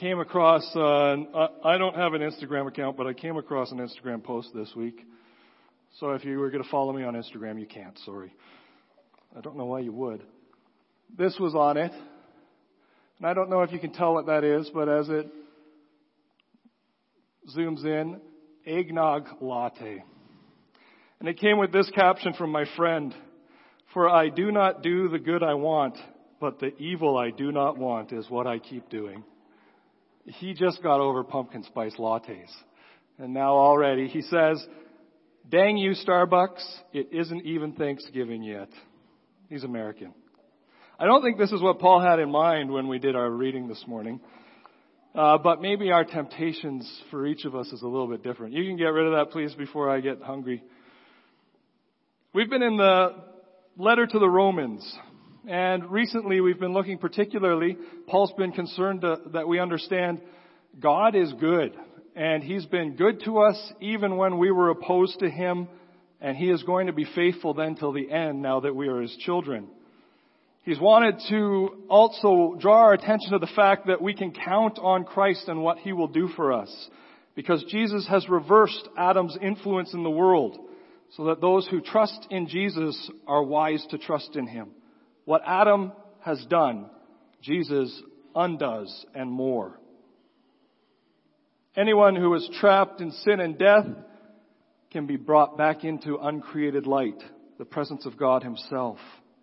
came across, I don't have an Instagram account, but I came across an Instagram post this week. So if you were going to follow me on Instagram, you can't, sorry. I don't know why you would. This was on it. And I don't know if you can tell what that is, but as it zooms in, eggnog latte. And it came with this caption from my friend: "For I do not do the good I want, but the evil I do not want is what I keep doing." He just got over pumpkin spice lattes. And now already he says, "Dang you, Starbucks, it isn't even Thanksgiving yet." He's American. I don't think this is what Paul had in mind when we did our reading this morning. But maybe our temptations for each of us is a little bit different. You can get rid of that, please, before I get hungry. We've been in the letter to the Romans. And recently we've been looking particularly, Paul's been concerned that we understand God is good. And He's been good to us even when we were opposed to Him. And He is going to be faithful then till the end now that we are His children. He's wanted to also draw our attention to the fact that we can count on Christ and what He will do for us. Because Jesus has reversed Adam's influence in the world so that those who trust in Jesus are wise to trust in Him. What Adam has done, Jesus undoes and more. Anyone who is trapped in sin and death can be brought back into uncreated light, the presence of God Himself.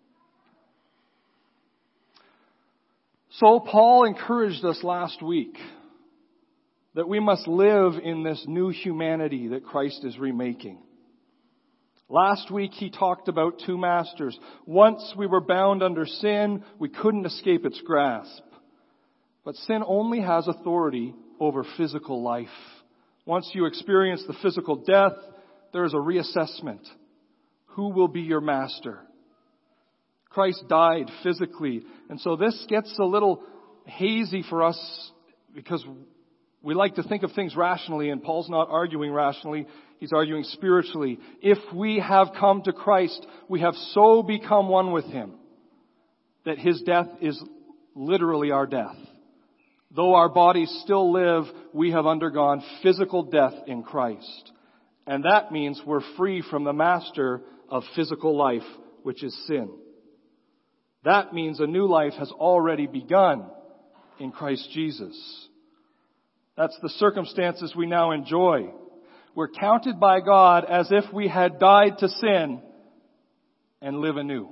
So Paul encouraged us last week that we must live in this new humanity that Christ is remaking. Last week he talked about two masters. Once we were bound under sin, we couldn't escape its grasp. But sin only has authority over physical life. Once you experience the physical death, there is a reassessment. Who will be your master? Christ died physically. And so this gets a little hazy for us because we like to think of things rationally, and Paul's not arguing rationally. He's arguing spiritually. If we have come to Christ, we have so become one with Him that His death is literally our death. Though our bodies still live, we have undergone physical death in Christ. And that means we're free from the master of physical life, which is sin. That means a new life has already begun in Christ Jesus. That's the circumstances we now enjoy. We're counted by God as if we had died to sin and live anew.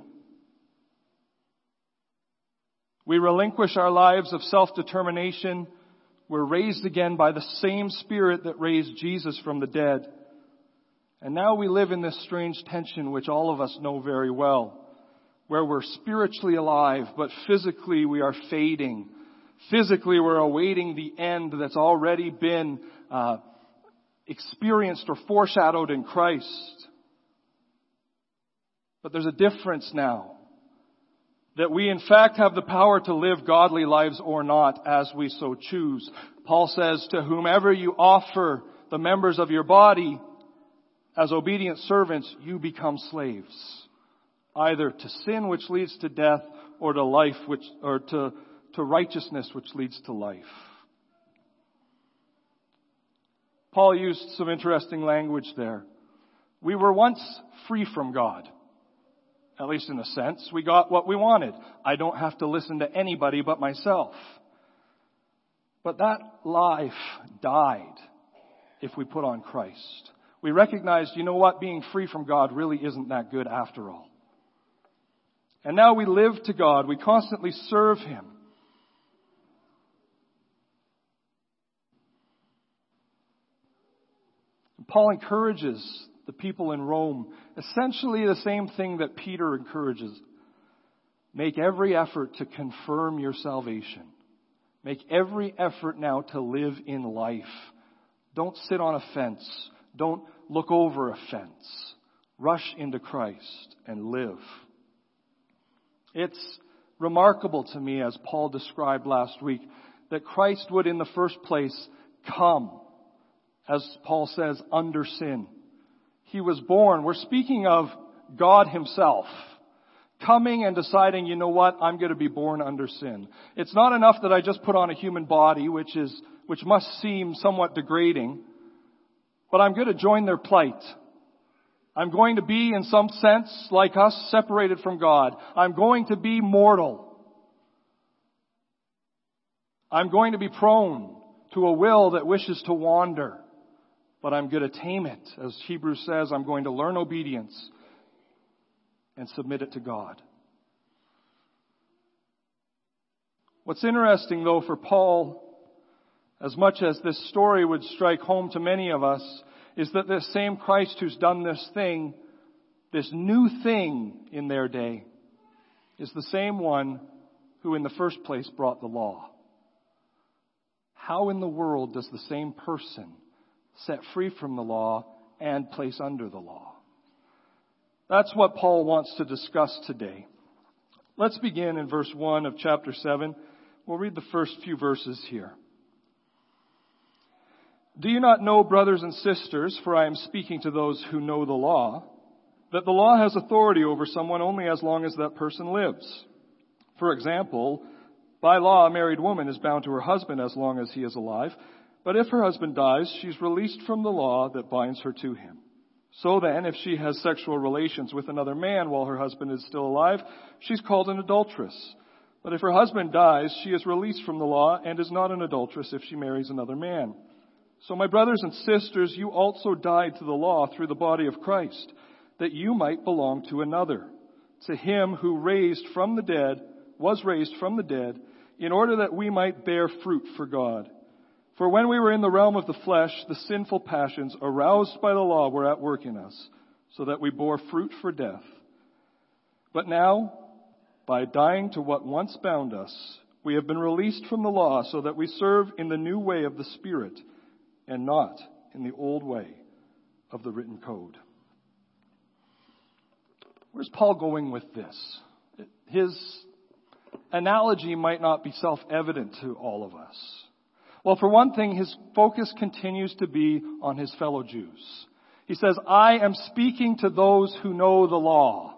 We relinquish our lives of self-determination. We're raised again by the same Spirit that raised Jesus from the dead. And now we live in this strange tension which all of us know very well, where we're spiritually alive, but physically we are fading. Physically we're awaiting the end that's already been experienced or foreshadowed in Christ. But there's a difference now. That we in fact have the power to live godly lives or not as we so choose. Paul says, to whomever you offer the members of your body as obedient servants, you become slaves. Either to sin, which leads to death, or to life, to righteousness, which leads to life. Paul used some interesting language there. We were once free from God. At least in a sense. We got what we wanted. I don't have to listen to anybody but myself. But that life died if we put on Christ. We recognized, you know what, being free from God really isn't that good after all. And now we live to God. We constantly serve Him. And Paul encourages the people in Rome essentially the same thing that Peter encourages. Make every effort to confirm your salvation. Make every effort now to live in life. Don't sit on a fence. Don't look over a fence. Rush into Christ and live. It's remarkable to me, as Paul described last week, that Christ would in the first place come, as Paul says, under sin. He was born. We're speaking of God Himself. Coming and deciding, you know what, I'm going to be born under sin. It's not enough that I just put on a human body, which must seem somewhat degrading, but I'm going to join their plight. I'm going to be, in some sense, like us, separated from God. I'm going to be mortal. I'm going to be prone to a will that wishes to wander, but I'm going to tame it. As Hebrews says, I'm going to learn obedience and submit it to God. What's interesting, though, for Paul, as much as this story would strike home to many of us, is that this same Christ who's done this thing, this new thing in their day, is the same one who in the first place brought the law. How in the world does the same person set free from the law and place under the law? That's what Paul wants to discuss today. Let's begin in verse 1 of chapter 7. We'll read the first few verses here. Do you not know, brothers and sisters, for I am speaking to those who know the law, that the law has authority over someone only as long as that person lives? For example, by law, a married woman is bound to her husband as long as he is alive. But if her husband dies, she's released from the law that binds her to him. So then, if she has sexual relations with another man while her husband is still alive, she's called an adulteress. But if her husband dies, she is released from the law and is not an adulteress if she marries another man. So my brothers and sisters, you also died to the law through the body of Christ, that you might belong to another, to him who was raised from the dead, in order that we might bear fruit for God. For when we were in the realm of the flesh, the sinful passions aroused by the law were at work in us, so that we bore fruit for death. But now, by dying to what once bound us, we have been released from the law, so that we serve in the new way of the Spirit, and not in the old way of the written code. Where's Paul going with this? His analogy might not be self-evident to all of us. Well, for one thing, his focus continues to be on his fellow Jews. He says, I am speaking to those who know the law.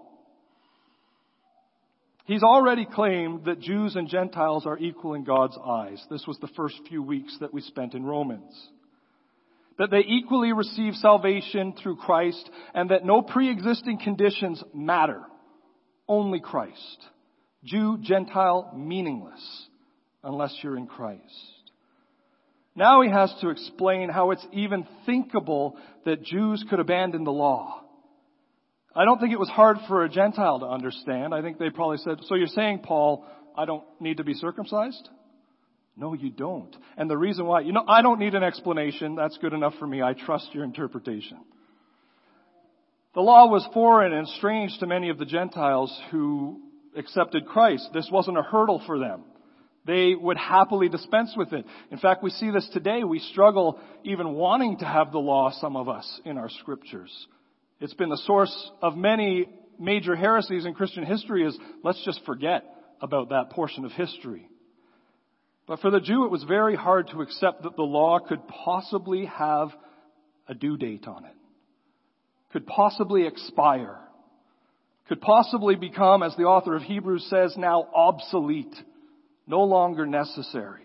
He's already claimed that Jews and Gentiles are equal in God's eyes. This was the first few weeks that we spent in Romans. That they equally receive salvation through Christ, and that no pre-existing conditions matter. Only Christ. Jew, Gentile, meaningless, unless you're in Christ. Now he has to explain how it's even thinkable that Jews could abandon the law. I don't think it was hard for a Gentile to understand. I think they probably said, so you're saying, Paul, I don't need to be circumcised? No, you don't. And the reason why, I don't need an explanation. That's good enough for me. I trust your interpretation. The law was foreign and strange to many of the Gentiles who accepted Christ. This wasn't a hurdle for them. They would happily dispense with it. In fact, we see this today. We struggle even wanting to have the law, some of us, in our scriptures. It's been the source of many major heresies in Christian history is let's just forget about that portion of history. But for the Jew, it was very hard to accept that the law could possibly have a due date on it. Could possibly expire. Could possibly become, as the author of Hebrews says, now obsolete. No longer necessary.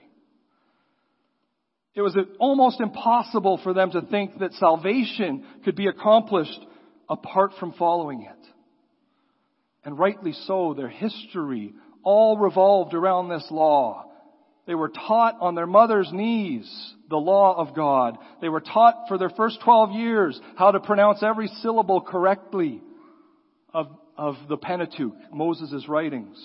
It was almost impossible for them to think that salvation could be accomplished apart from following it. And rightly so, their history all revolved around this law. They were taught on their mother's knees the law of God. They were taught for their first 12 years how to pronounce every syllable correctly of the Pentateuch, Moses' writings.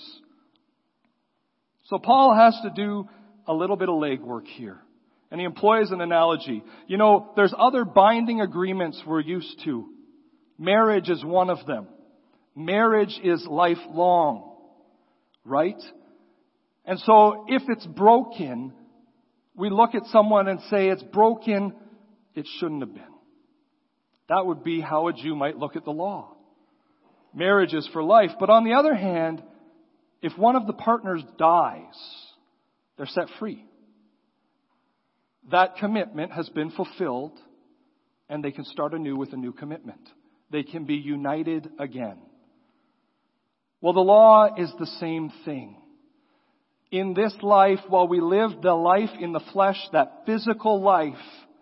So Paul has to do a little bit of legwork here. And he employs an analogy. There's other binding agreements we're used to. Marriage is one of them. Marriage is lifelong. Right? And so if it's broken, we look at someone and say it's broken, it shouldn't have been. That would be how a Jew might look at the law. Marriage is for life. But on the other hand, if one of the partners dies, they're set free. That commitment has been fulfilled, and they can start anew with a new commitment. They can be united again. Well, the law is the same thing. In this life, while we live the life in the flesh, that physical life,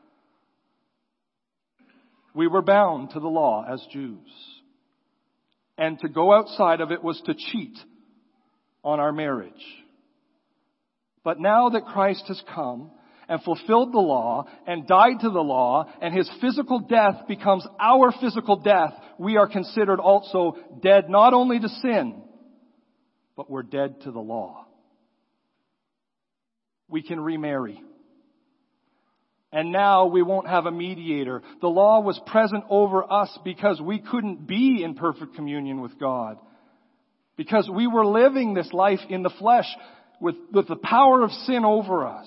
we were bound to the law as Jews. And to go outside of it was to cheat on our marriage. But now that Christ has come and fulfilled the law and died to the law, and His physical death becomes our physical death, we are considered also dead not only to sin, but we're dead to the law. We can remarry. And now we won't have a mediator. The law was present over us because we couldn't be in perfect communion with God. Because we were living this life in the flesh with the power of sin over us.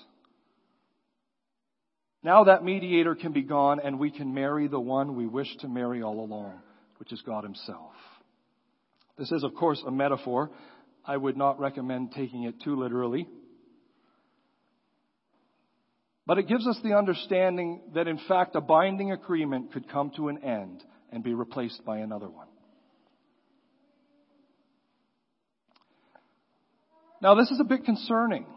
Now that mediator can be gone and we can marry the one we wish to marry all along, which is God Himself. This is, of course, a metaphor. I would not recommend taking it too literally. But it gives us the understanding that, in fact, a binding agreement could come to an end and be replaced by another one. Now, this is a bit concerning,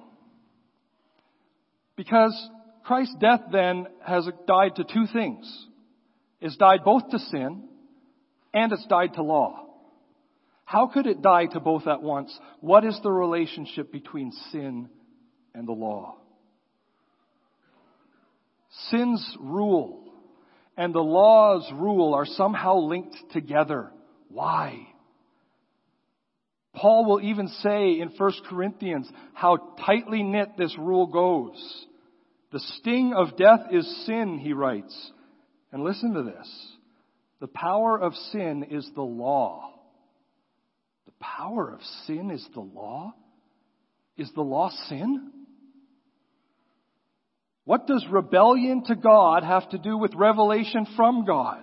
because Christ's death then has died to two things. It's died both to sin and it's died to law. How could it die to both at once? What is the relationship between sin and the law? Sin's rule and the law's rule are somehow linked together. Why? Paul will even say in 1 Corinthians how tightly knit this rule goes. The sting of death is sin, he writes. And listen to this. The power of sin is the law. The power of sin is the law? Is the law sin? What does rebellion to God have to do with revelation from God?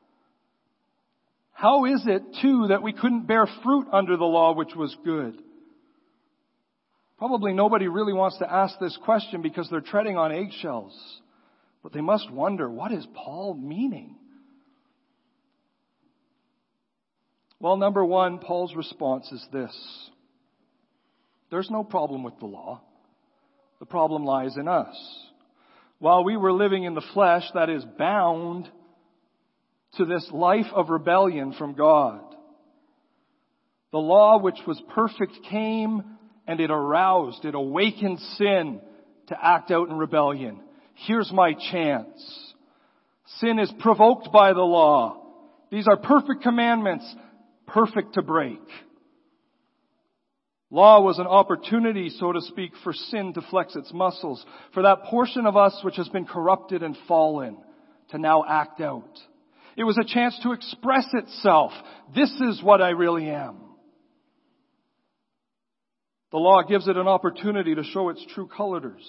How is it, too, that we couldn't bear fruit under the law, which was good? Probably nobody really wants to ask this question because they're treading on eggshells. But they must wonder, what is Paul meaning? Well, number one, Paul's response is this. There's no problem with the law. The problem lies in us. While we were living in the flesh, that is bound to this life of rebellion from God. The law, which was perfect, came and it aroused, it awakened sin to act out in rebellion. Here's my chance. Sin is provoked by the law. These are perfect commandments, perfect to break. Law was an opportunity, so to speak, for sin to flex its muscles, for that portion of us which has been corrupted and fallen to now act out. It was a chance to express itself. This is what I really am. The law gives it an opportunity to show its true colors.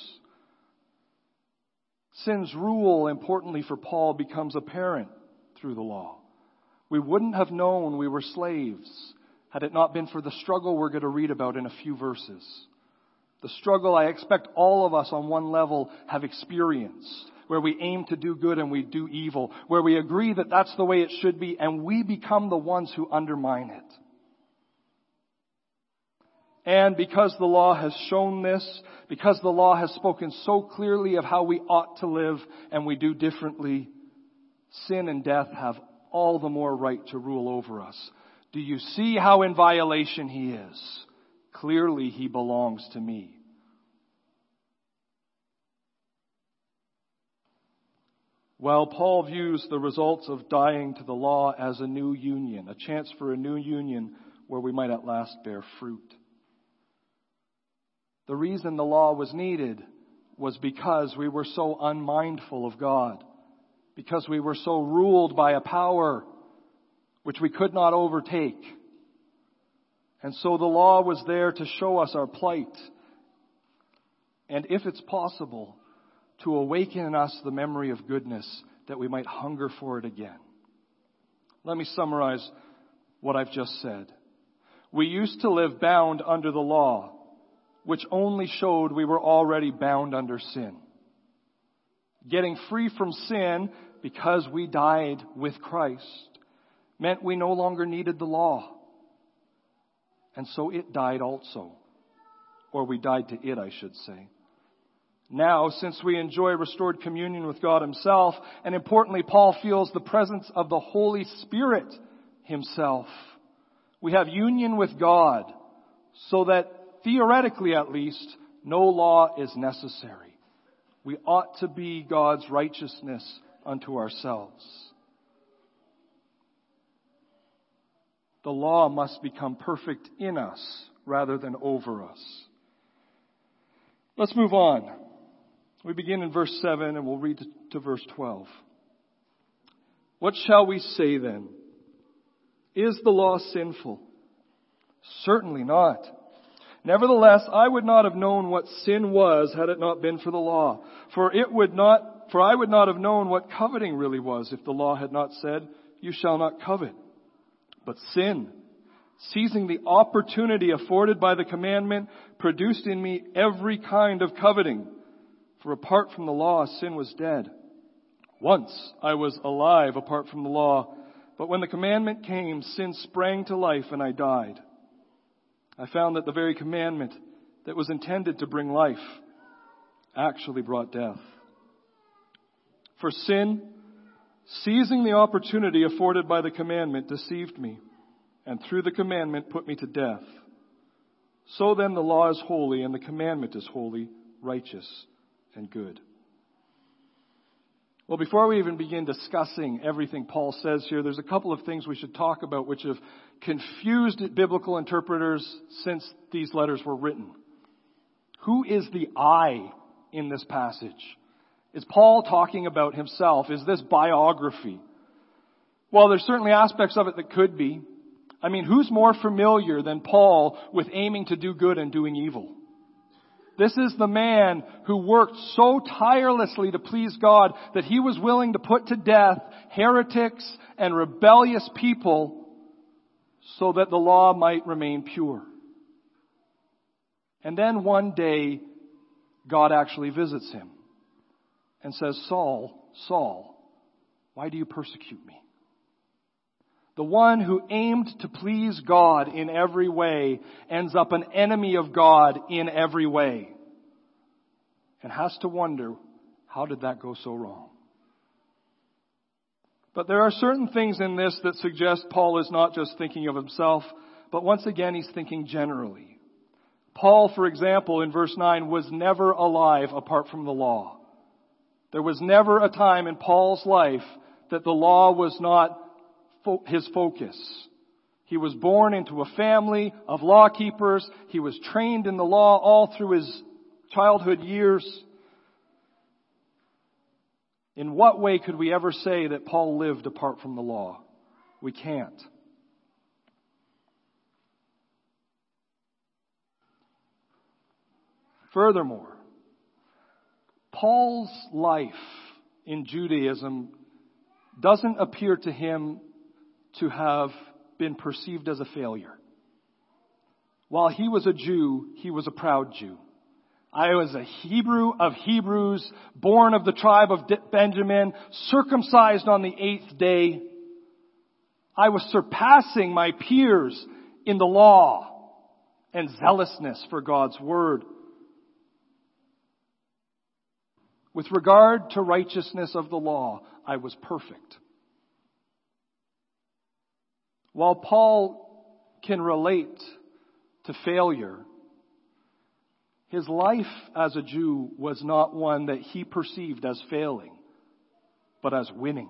Sin's rule, importantly for Paul, becomes apparent through the law. We wouldn't have known we were slaves had it not been for the struggle we're going to read about in a few verses. The struggle I expect all of us on one level have experienced, where we aim to do good and we do evil, where we agree that that's the way it should be, and we become the ones who undermine it. And because the law has shown this, because the law has spoken so clearly of how we ought to live and we do differently, sin and death have all the more right to rule over us. Do you see how in violation he is? Clearly he belongs to me. Well, Paul views the results of dying to the law as a new union, a chance for a new union where we might at last bear fruit. The reason the law was needed was because we were so unmindful of God, because we were so ruled by a power which we could not overtake. And so the law was there to show us our plight, and if it's possible, to awaken in us the memory of goodness, that we might hunger for it again. Let me summarize what I've just said. We used to live bound under the law, which only showed we were already bound under sin. Getting free from sin, because we died with Christ, meant we no longer needed the law. and so it died also. Or we died to it, I should say. Now, since we enjoy restored communion with God Himself, and importantly, Paul feels the presence of the Holy Spirit Himself, we have union with God, so that, theoretically at least, no law is necessary. We ought to be God's righteousness unto ourselves. The law must become perfect in us rather than over us. Let's move on. We begin in verse 7 and we'll read to verse 12. What shall we say then? Is the law sinful? Certainly not. Nevertheless, I would not have known what sin was had it not been for the law. For I would not have known what coveting really was if the law had not said, you shall not covet. But sin, seizing the opportunity afforded by the commandment, produced in me every kind of coveting. For apart from the law, sin was dead. Once I was alive apart from the law, but when the commandment came, sin sprang to life and I died. I found that the very commandment that was intended to bring life actually brought death. For sin, seizing the opportunity afforded by the commandment, deceived me, and through the commandment put me to death. So then the law is holy, and the commandment is holy, righteous, and good. Well, before we even begin discussing everything Paul says here, there's a couple of things we should talk about which have confused biblical interpreters since these letters were written. Who is the I in this passage? Is Paul talking about himself? Is this biography? Well, there's certainly aspects of it that could be. I mean, who's more familiar than Paul with aiming to do good and doing evil? This is the man who worked so tirelessly to please God that he was willing to put to death heretics and rebellious people so that the law might remain pure. And then one day, God actually visits him and says, Saul, Saul, why do you persecute me? The one who aimed to please God in every way ends up an enemy of God in every way. And has to wonder, how did that go so wrong? But there are certain things in this that suggest Paul is not just thinking of himself, but once again he's thinking generally. Paul, for example, in verse 9, was never alive apart from the law. There was never a time in Paul's life that the law was not his focus. He was born into a family of law keepers. He was trained in the law all through his childhood years. In what way could we ever say that Paul lived apart from the law? We can't. Furthermore, Paul's life in Judaism doesn't appear to him to have been perceived as a failure. While he was a Jew, he was a proud Jew. I was a Hebrew of Hebrews, born of the tribe of Benjamin, circumcised on the 8th day. I was surpassing my peers in the law and zealousness for God's word. With regard to righteousness of the law, I was perfect. While Paul can relate to failure, his life as a Jew was not one that he perceived as failing, but as winning.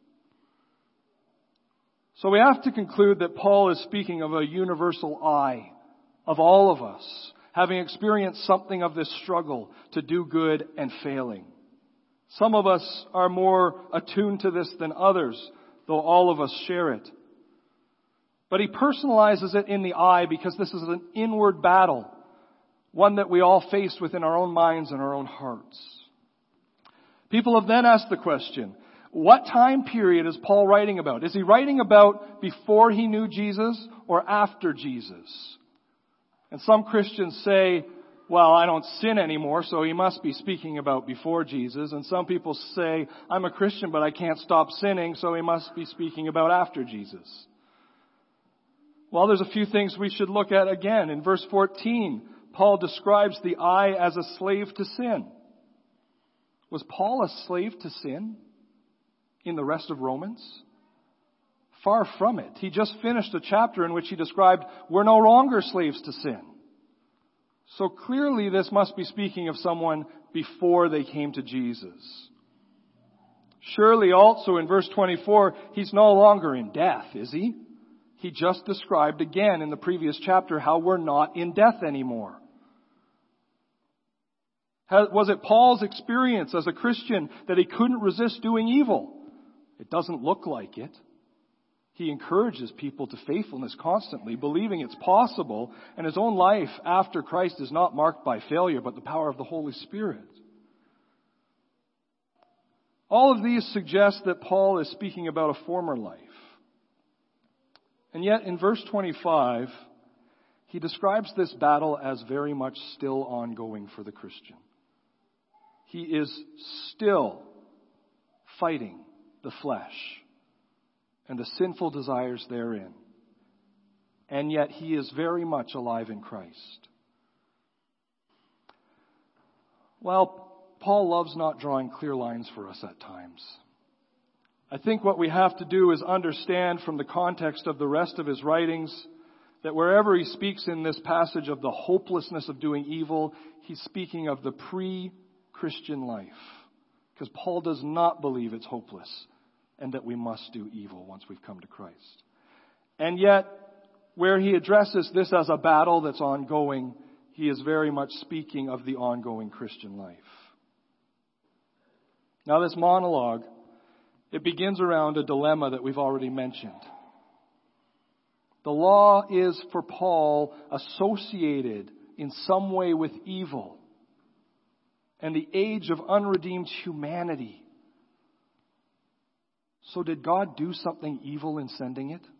So we have to conclude that Paul is speaking of a universal I, of all of us, having experienced something of this struggle to do good and failing. Some of us are more attuned to this than others, though all of us share it. But he personalizes it in the I because this is an inward battle, one that we all face within our own minds and our own hearts. People have then asked the question, what time period is Paul writing about? Is he writing about before he knew Jesus or after Jesus? And some Christians say, well, I don't sin anymore, so he must be speaking about before Jesus. And some people say, I'm a Christian, but I can't stop sinning, so he must be speaking about after Jesus. Well, there's a few things we should look at again. In verse 14, Paul describes the eye as a slave to sin. Was Paul a slave to sin in the rest of Romans? Far from it. He just finished a chapter in which he described we're no longer slaves to sin. So clearly this must be speaking of someone before they came to Jesus. Surely also in verse 24, he's no longer in death, is he? He just described again in the previous chapter how we're not in death anymore. Was it Paul's experience as a Christian that he couldn't resist doing evil? It doesn't look like it. He encourages people to faithfulness constantly, believing it's possible, and his own life after Christ is not marked by failure, but the power of the Holy Spirit. All of these suggest that Paul is speaking about a former life. And yet, in verse 25, he describes this battle as very much still ongoing for the Christian. He is still fighting the flesh and the sinful desires therein. And yet he is very much alive in Christ. Well, Paul loves not drawing clear lines for us at times. I think what we have to do is understand from the context of the rest of his writings that wherever he speaks in this passage of the hopelessness of doing evil, he's speaking of the pre-Christian life. Because Paul does not believe it's hopeless and that we must do evil once we've come to Christ. And yet, where he addresses this as a battle that's ongoing, he is very much speaking of the ongoing Christian life. Now this monologue, it begins around a dilemma that we've already mentioned. The law is, for Paul, associated in some way with evil and the age of unredeemed humanity. So did God do something evil in sending it?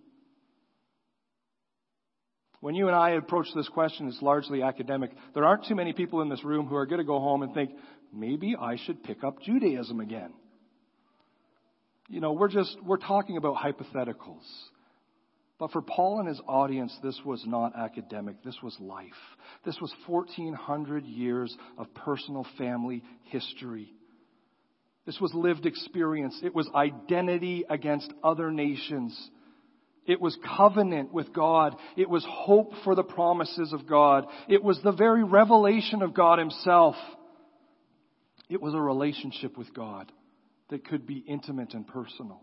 When you and I approach this question, it's largely academic. There aren't too many people in this room who are going to go home and think, maybe I should pick up Judaism again. You know, we're talking about hypotheticals. But for Paul and his audience, this was not academic. This was life. This was 1,400 years of personal family history. This was lived experience. It was identity against other nations. It was covenant with God. It was hope for the promises of God. It was the very revelation of God himself. It was a relationship with God that could be intimate and personal.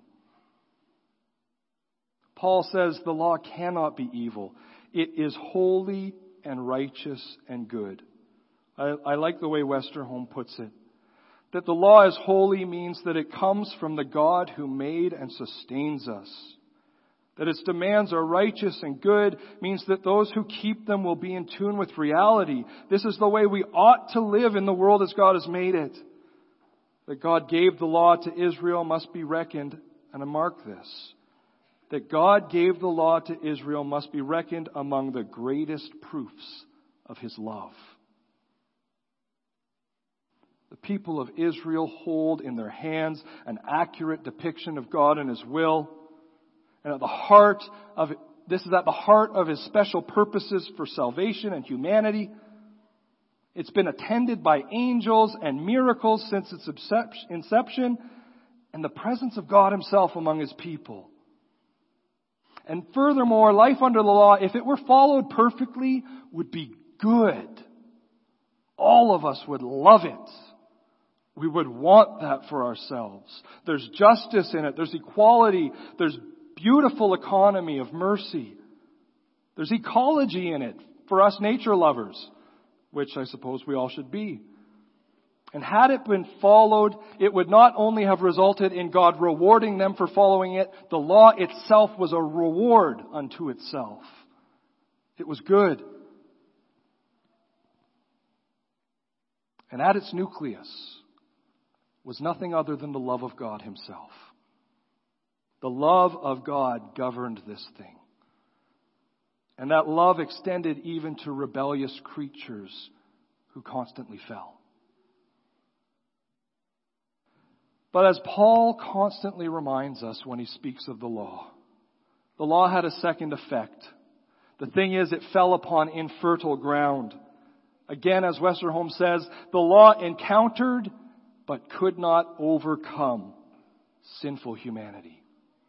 Paul says the law cannot be evil. It is holy and righteous and good. I like the way Westerholm puts it. That the law is holy means that it comes from the God who made and sustains us. That its demands are righteous and good means that those who keep them will be in tune with reality. This is the way we ought to live in the world as God has made it. That God gave the law to Israel must be reckoned, and I mark this, that God gave the law to Israel must be reckoned among the greatest proofs of his love. The people of Israel hold in their hands an accurate depiction of God and his will. And at the heart of it, this is at the heart of his special purposes for salvation and humanity. It's been attended by angels and miracles since its inception, and the presence of God himself among his people. And furthermore, life under the law, if it were followed perfectly, would be good. All of us would love it. We would want that for ourselves. There's justice in it. There's equality. There's beautiful economy of mercy. There's ecology in it for us nature lovers, which I suppose we all should be. And had it been followed, it would not only have resulted in God rewarding them for following it, the law itself was a reward unto itself. It was good. And at its nucleus was nothing other than the love of God himself. The love of God governed this thing. And that love extended even to rebellious creatures who constantly fell. But as Paul constantly reminds us when he speaks of the law had a second effect. The thing is, it fell upon infertile ground. Again, as Westerholm says, the law encountered but could not overcome sinful humanity.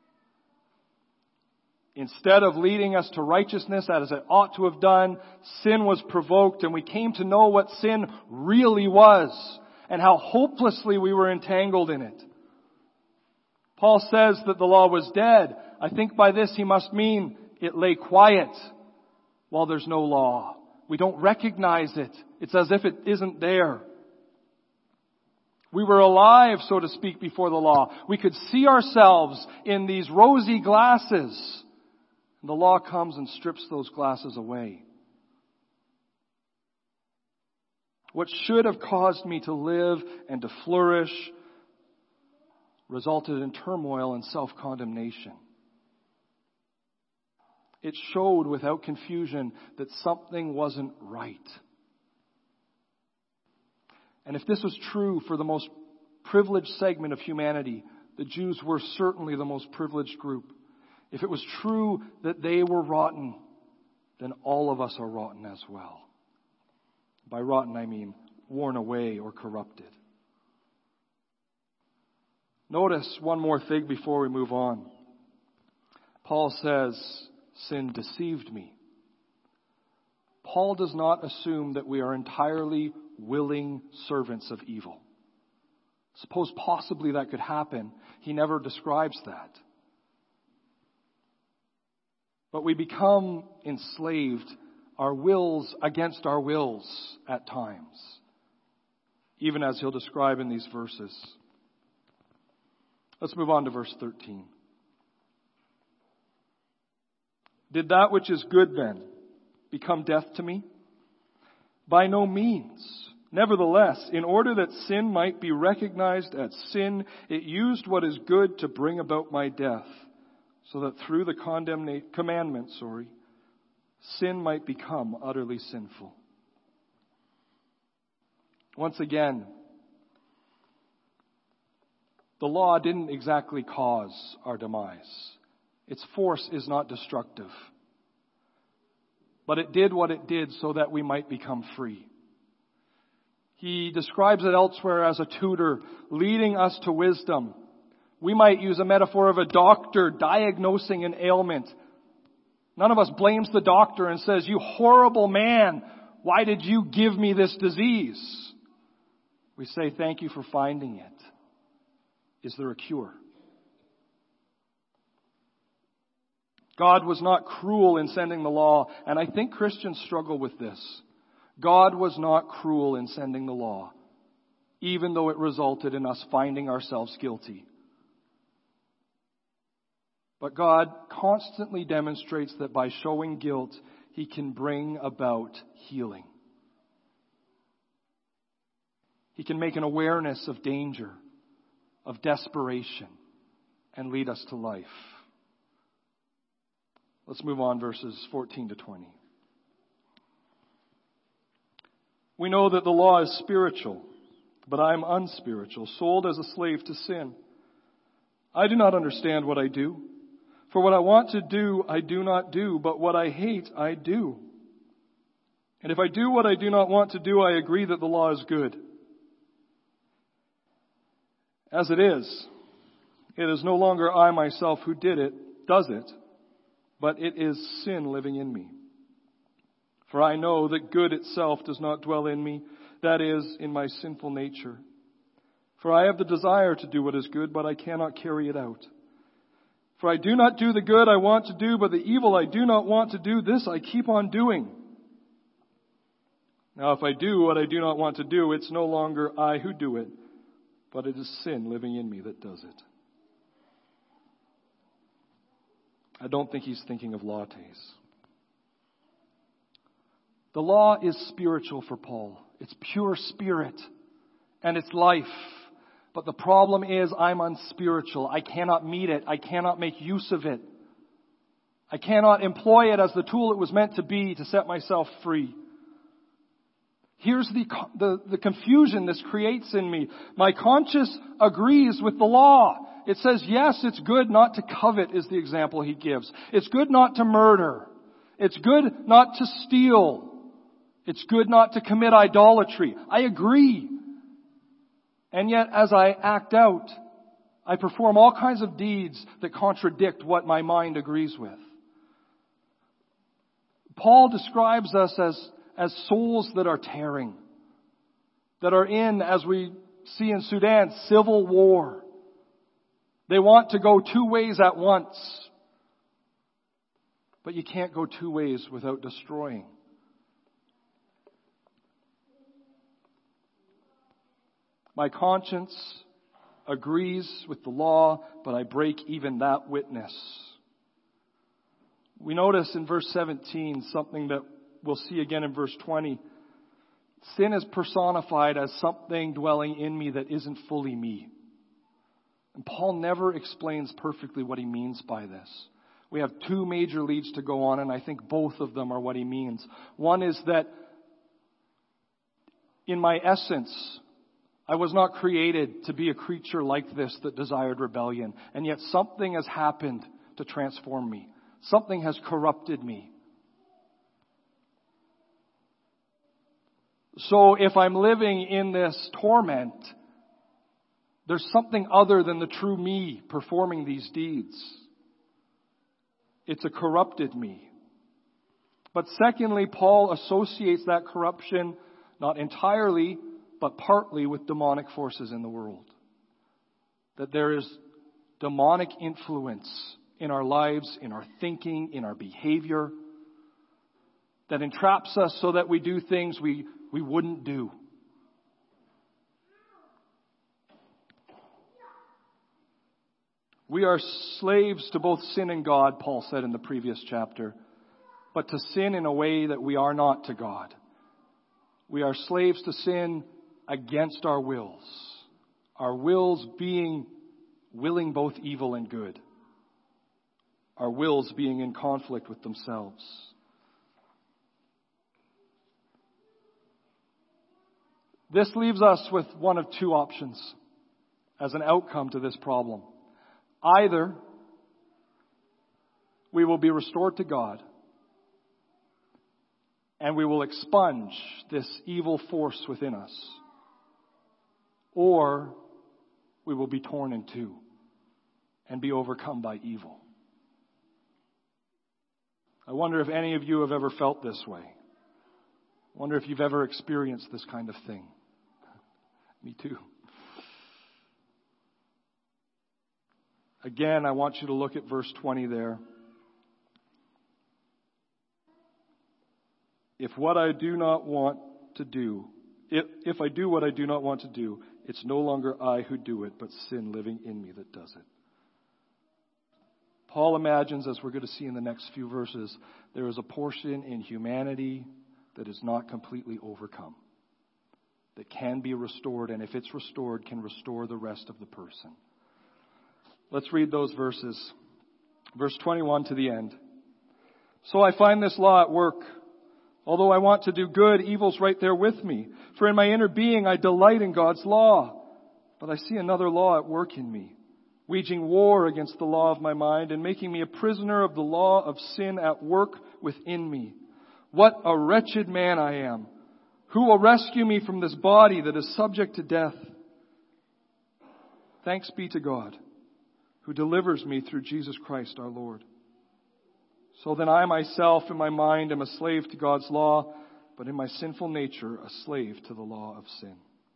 Instead of leading us to righteousness as it ought to have done, sin was provoked, and we came to know what sin really was and how hopelessly we were entangled in it. Paul says that the law was dead. I think by this he must mean it lay quiet while there's no law. We don't recognize it. It's as if it isn't there. We were alive, so to speak, before the law. We could see ourselves in these rosy glasses. And the law comes and strips those glasses away. What should have caused me to live and to flourish resulted in turmoil and self-condemnation. It showed without confusion that something wasn't right. And if this was true for the most privileged segment of humanity, the Jews were certainly the most privileged group. If it was true that they were rotten, then all of us are rotten as well. By rotten, I mean worn away or corrupted. Notice one more thing before we move on. Paul says, sin deceived me. Paul does not assume that we are entirely willing servants of evil. Suppose possibly that could happen. He never describes that. But we become enslaved, our wills against our wills at times, even as he'll describe in these verses. Let's move on to verse 13. Did that which is good then become death to me? By no means. Nevertheless, in order that sin might be recognized as sin, it used what is good to bring about my death, so that through the commandment, sin might become utterly sinful. Once again, the law didn't exactly cause our demise. Its force is not destructive. But it did what it did so that we might become free. He describes it elsewhere as a tutor leading us to wisdom. We might use a metaphor of a doctor diagnosing an ailment. None of us blames the doctor and says, "You horrible man, why did you give me this disease?" We say, "Thank you for finding it. Is there a cure?" God was not cruel in sending the law, and I think Christians struggle with this. God was not cruel in sending the law, even though it resulted in us finding ourselves guilty. But God constantly demonstrates that by showing guilt, He can bring about healing. He can make an awareness of danger, of desperation, and lead us to life. Let's move on, verses 14 to 20. We know that the law is spiritual, but I am unspiritual, sold as a slave to sin. I do not understand what I do. For what I want to do, I do not do, but what I hate, I do. And if I do what I do not want to do, I agree that the law is good. As it is no longer I myself who does it, but it is sin living in me. For I know that good itself does not dwell in me, that is, in my sinful nature. For I have the desire to do what is good, but I cannot carry it out. For I do not do the good I want to do, but the evil I do not want to do, this I keep on doing. Now if I do what I do not want to do, it's no longer I who do it, but it is sin living in me that does it. I don't think he's thinking of lattes. The law is spiritual for Paul. It's pure spirit, and it's life. But the problem is I'm unspiritual. I cannot meet it. I cannot make use of it. I cannot employ it as the tool it was meant to be to set myself free. Here's the confusion this creates in me. My conscience agrees with the law. It says, yes, it's good not to covet is the example he gives. It's good not to murder. It's good not to steal. It's good not to commit idolatry. I agree. And yet, as I act out, I perform all kinds of deeds that contradict what my mind agrees with. Paul describes us as souls that are tearing, that are in, as we see in Sudan, civil war. They want to go two ways at once. But you can't go two ways without destroying. My conscience agrees with the law, but I break even that witness. We notice in verse 17 something that we'll see again in verse 20. Sin is personified as something dwelling in me that isn't fully me. And Paul never explains perfectly what he means by this. We have two major leads to go on, and I think both of them are what he means. One is that in my essence, I was not created to be a creature like this that desired rebellion. And yet something has happened to transform me. Something has corrupted me. So if I'm living in this torment, there's something other than the true me performing these deeds. It's a corrupted me. But secondly, Paul associates that corruption not entirely, but partly with demonic forces in the world. That there is demonic influence in our lives, in our thinking, in our behavior, that entraps us so that we do things we wouldn't do. We are slaves to both sin and God, Paul said in the previous chapter, but to sin in a way that we are not to God. We are slaves to sin against our wills being willing both evil and good, our wills being in conflict with themselves. This leaves us with one of two options as an outcome to this problem. Either we will be restored to God and we will expunge this evil force within us, or we will be torn in two and be overcome by evil. I wonder if any of you have ever felt this way. I wonder if you've ever experienced this kind of thing. Me too. Again, I want you to look at verse 20 there. If what I do not want to do, if I do what I do not want to do, it's no longer I who do it, but sin living in me that does it. Paul imagines, as we're going to see in the next few verses, there is a portion in humanity that is not completely overcome, that can be restored, and if it's restored, can restore the rest of the person. Let's read those verses. Verse 21 to the end. So I find this law at work. Although I want to do good, evil's right there with me. For in my inner being I delight in God's law. But I see another law at work in me, waging war against the law of my mind and making me a prisoner of the law of sin at work within me. What a wretched man I am! Who will rescue me from this body that is subject to death? Thanks be to God, who delivers me through Jesus Christ our Lord. So then I myself in my mind am a slave to God's law, but in my sinful nature a slave to the law of sin.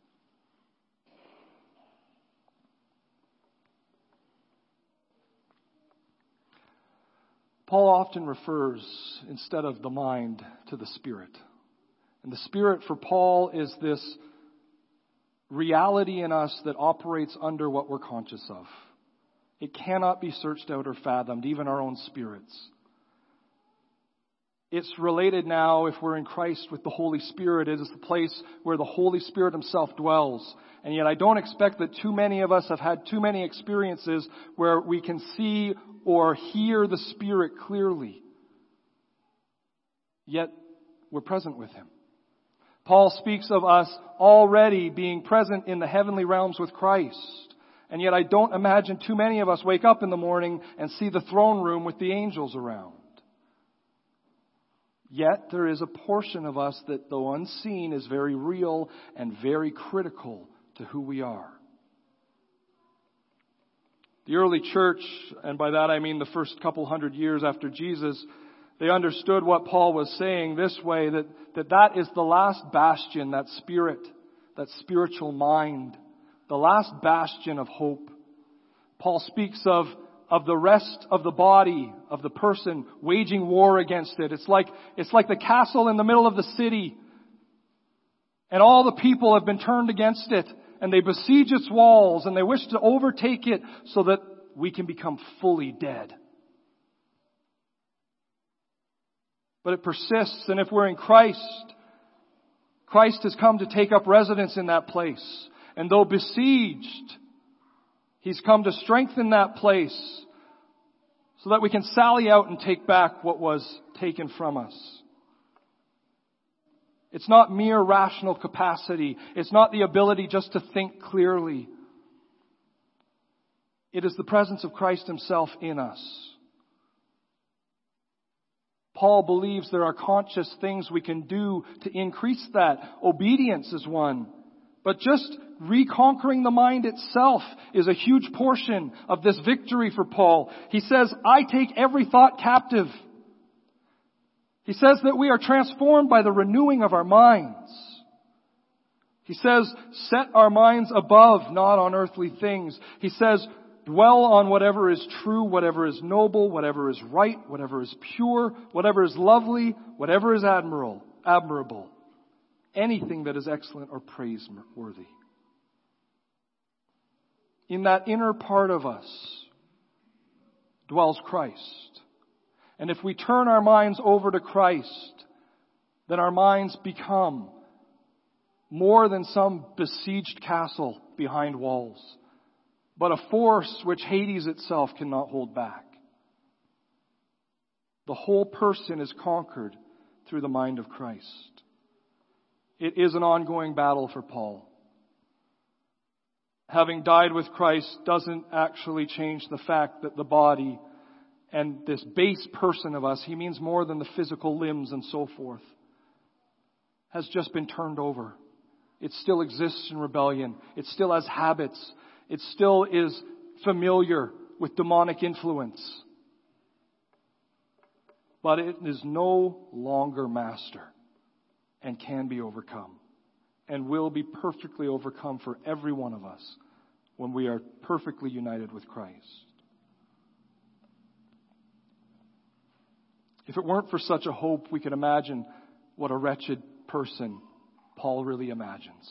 Paul often refers, instead of the mind, to the Spirit. And the Spirit for Paul is this reality in us that operates under what we're conscious of. It cannot be searched out or fathomed, even our own spirits. It's related now, if we're in Christ, with the Holy Spirit. It is the place where the Holy Spirit Himself dwells. And yet I don't expect that too many of us have had too many experiences where we can see or hear the Spirit clearly. Yet we're present with Him. Paul speaks of us already being present in the heavenly realms with Christ. And yet I don't imagine too many of us wake up in the morning and see the throne room with the angels around. Yet there is a portion of us that, though unseen, is very real and very critical to who we are. The early church, and by that I mean the first couple hundred years after Jesus, they understood what Paul was saying this way, that is the last bastion, that spirit, that spiritual mind, the last bastion of hope. Paul speaks of the rest of the body, of the person, waging war against it. It's like the castle in the middle of the city, and all the people have been turned against it, and they besiege its walls, and they wish to overtake it so that we can become fully dead. But it persists, and if we're in Christ, Christ has come to take up residence in that place. And though besieged, He's come to strengthen that place so that we can sally out and take back what was taken from us. It's not mere rational capacity. It's not the ability just to think clearly. It is the presence of Christ Himself in us. Paul believes there are conscious things we can do to increase that. Obedience is one. But just reconquering the mind itself is a huge portion of this victory for Paul. He says, I take every thought captive. He says that we are transformed by the renewing of our minds. He says, set our minds above, not on earthly things. He says, dwell on whatever is true, whatever is noble, whatever is right, whatever is pure, whatever is lovely, whatever is admirable. Anything that is excellent or praiseworthy. In that inner part of us dwells Christ. And if we turn our minds over to Christ, then our minds become more than some besieged castle behind walls, but a force which Hades itself cannot hold back. The whole person is conquered through the mind of Christ. It is an ongoing battle for Paul. Having died with Christ doesn't actually change the fact that the body and this base person of us, he means more than the physical limbs and so forth, has just been turned over. It still exists in rebellion. It still has habits. It still is familiar with demonic influence. But it is no longer master and can be overcome and will be perfectly overcome for every one of us when we are perfectly united with Christ. If it weren't for such a hope, we can imagine what a wretched person Paul really imagines.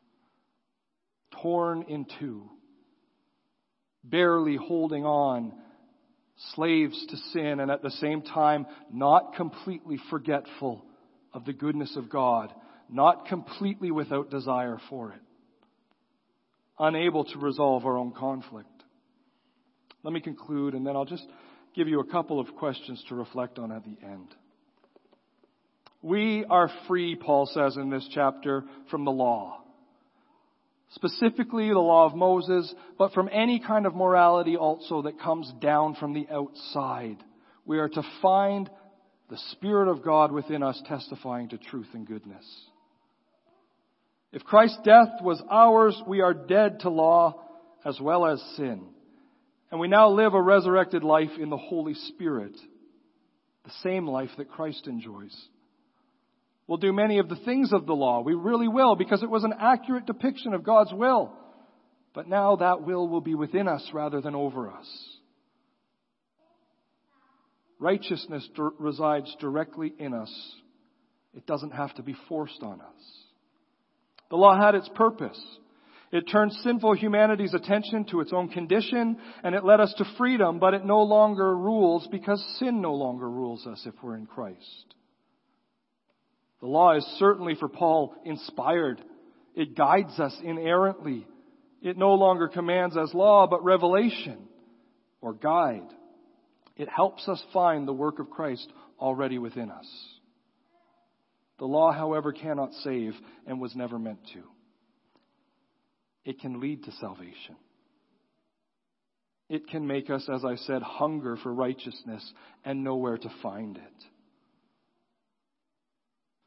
Torn in two, barely holding on, slaves to sin, and at the same time not completely forgetful of the goodness of God, not completely without desire for it, unable to resolve our own conflict. Let me conclude, and then I'll just give you a couple of questions to reflect on at the end. We are free, Paul says in this chapter, from the law. Specifically the law of Moses, but from any kind of morality also that comes down from the outside. We are to find the Spirit of God within us testifying to truth and goodness. If Christ's death was ours, we are dead to law as well as sin. And we now live a resurrected life in the Holy Spirit, the same life that Christ enjoys. We'll do many of the things of the law. We really will, because it was an accurate depiction of God's will. But now that will be within us rather than over us. Righteousness resides directly in us. It doesn't have to be forced on us. The law had its purpose. It turned sinful humanity's attention to its own condition, and it led us to freedom, but it no longer rules because sin no longer rules us if we're in Christ. The law is certainly for Paul inspired. It guides us inerrantly. It no longer commands as law, but revelation or guide. It helps us find the work of Christ already within us. The law, however, cannot save and was never meant to. It can lead to salvation. It can make us, as I said, hunger for righteousness and know where to find it.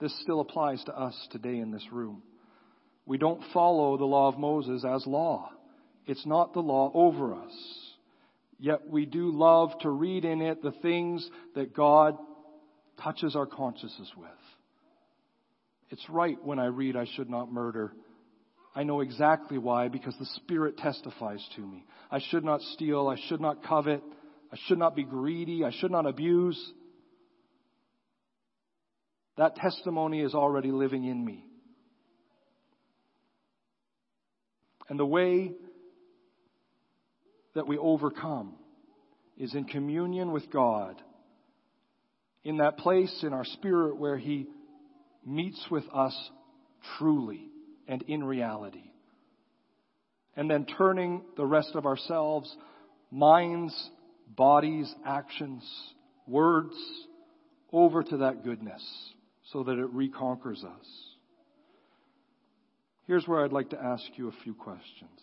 This still applies to us today in this room. We don't follow the law of Moses as law. It's not the law over us. Yet we do love to read in it the things that God touches our consciences with. It's right when I read, I should not murder. I know exactly why, because the Spirit testifies to me. I should not steal. I should not covet. I should not be greedy. I should not abuse. That testimony is already living in me. And the way that we overcome is in communion with God, in that place in our spirit where He meets with us truly and in reality. And then turning the rest of ourselves, minds, bodies, actions, words, over to that goodness so that it reconquers us. Here's where I'd like to ask you a few questions.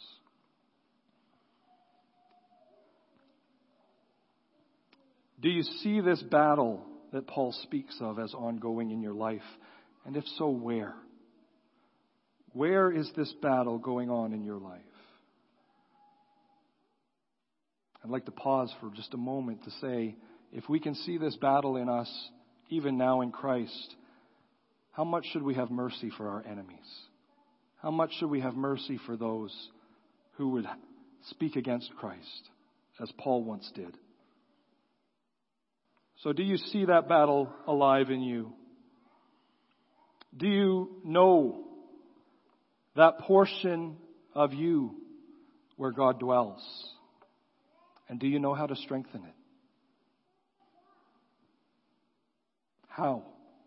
Do you see this battle that Paul speaks of as ongoing in your life? And if so, where? Where is this battle going on in your life? I'd like to pause for just a moment to say, if we can see this battle in us, even now in Christ, how much should we have mercy for our enemies? How much should we have mercy for those who would speak against Christ, as Paul once did? So do you see that battle alive in you? Do you know that portion of you where God dwells? And do you know how to strengthen it? How?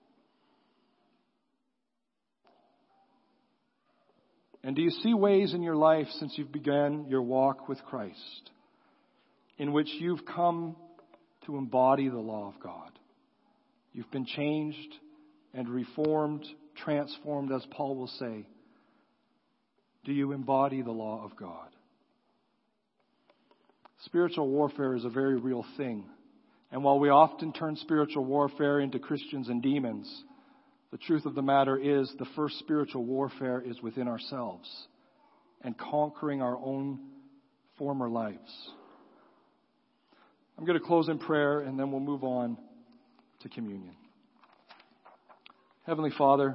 And do you see ways in your life since you've begun your walk with Christ in which you've come to embody the law of God? You've been changed and reformed, transformed, as Paul will say. Do you embody the law of God? Spiritual warfare is a very real thing. And while we often turn spiritual warfare into Christians and demons, the truth of the matter is the first spiritual warfare is within ourselves and conquering our own former lives. I'm going to close in prayer and then we'll move on to communion. Heavenly Father,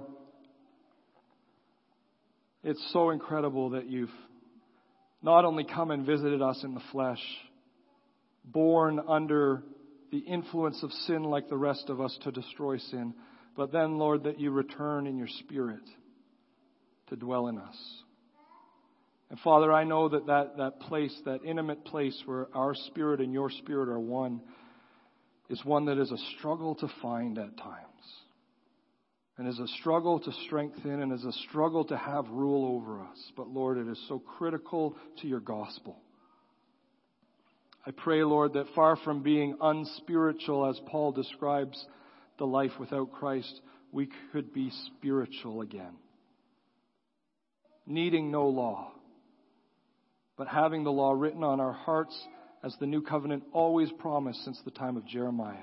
it's so incredible that you've not only come and visited us in the flesh, born under the influence of sin like the rest of us to destroy sin, but then, Lord, that you return in your Spirit to dwell in us. And Father, I know that place, that intimate place where our spirit and your spirit are one, is one that is a struggle to find at times. And is a struggle to strengthen and is a struggle to have rule over us. But Lord, it is so critical to your gospel. I pray, Lord, that far from being unspiritual, as Paul describes the life without Christ, we could be spiritual again. Needing no law, but having the law written on our hearts as the new covenant always promised since the time of Jeremiah.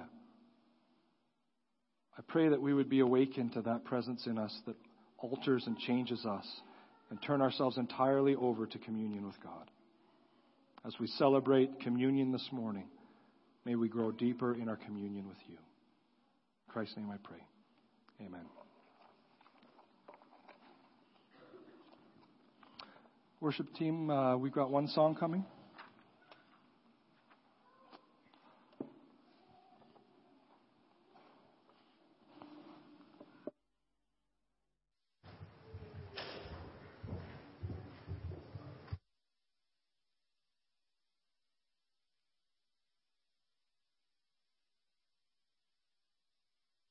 I pray that we would be awakened to that presence in us that alters and changes us and turn ourselves entirely over to communion with God. As we celebrate communion this morning, may we grow deeper in our communion with you. In Christ's name I pray. Amen. Worship team, we've got one song coming.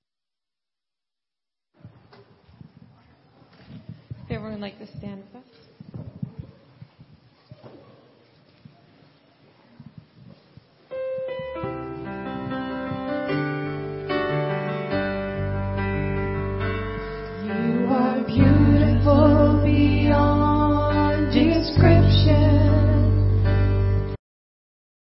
Everyone like to stand with us?